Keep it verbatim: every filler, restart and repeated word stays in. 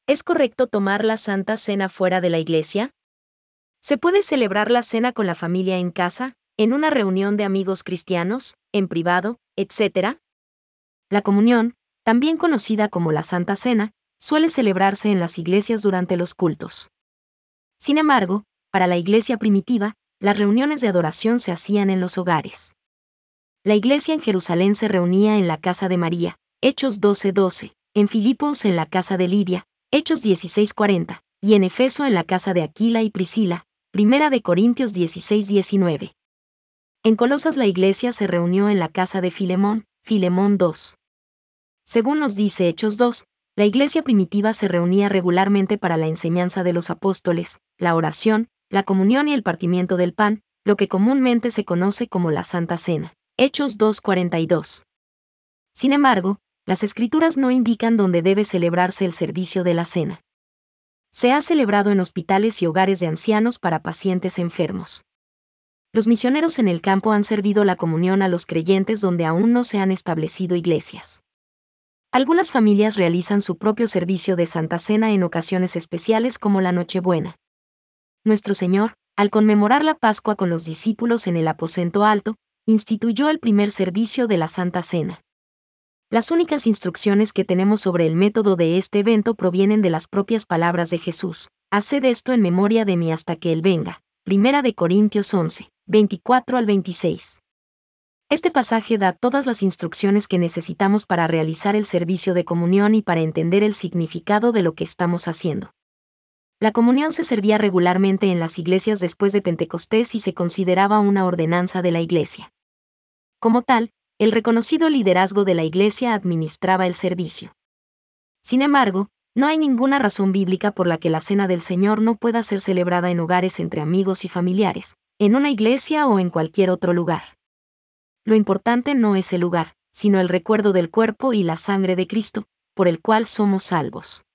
¿Es correcto tomar la Santa Cena fuera de la iglesia? ¿Se puede celebrar la cena con la familia en casa, en una reunión de amigos cristianos, en privado, etcétera? La comunión, también conocida como la Santa Cena, suele celebrarse en las iglesias durante los cultos. Sin embargo, para la iglesia primitiva, las reuniones de adoración se hacían en los hogares. La iglesia en Jerusalén se reunía en la casa de María, Hechos doce doce, en Filipos en la casa de Lidia, Hechos dieciséis cuarenta, y en Efeso en la casa de Aquila y Priscila, Primera de Corintios dieciséis diecinueve. En Colosas la iglesia se reunió en la casa de Filemón, Filemón dos. Según nos dice Hechos dos, la iglesia primitiva se reunía regularmente para la enseñanza de los apóstoles, la oración, la comunión y el partimiento del pan, lo que comúnmente se conoce como la Santa Cena. Hechos dos cuarenta y dos. Sin embargo, las escrituras no indican dónde debe celebrarse el servicio de la cena. Se ha celebrado en hospitales y hogares de ancianos para pacientes enfermos. Los misioneros en el campo han servido la comunión a los creyentes donde aún no se han establecido iglesias. Algunas familias realizan su propio servicio de Santa Cena en ocasiones especiales como la Nochebuena. Nuestro Señor, al conmemorar la Pascua con los discípulos en el aposento alto, instituyó el primer servicio de la Santa Cena. Las únicas instrucciones que tenemos sobre el método de este evento provienen de las propias palabras de Jesús: haced esto en memoria de mí hasta que Él venga. Primera de Corintios once, veinticuatro al veintiséis. Este pasaje da todas las instrucciones que necesitamos para realizar el servicio de comunión y para entender el significado de lo que estamos haciendo. La comunión se servía regularmente en las iglesias después de Pentecostés y se consideraba una ordenanza de la iglesia. Como tal, el reconocido liderazgo de la iglesia administraba el servicio. Sin embargo, no hay ninguna razón bíblica por la que la Cena del Señor no pueda ser celebrada en hogares entre amigos y familiares, en una iglesia o en cualquier otro lugar. Lo importante no es el lugar, sino el recuerdo del cuerpo y la sangre de Cristo, por el cual somos salvos.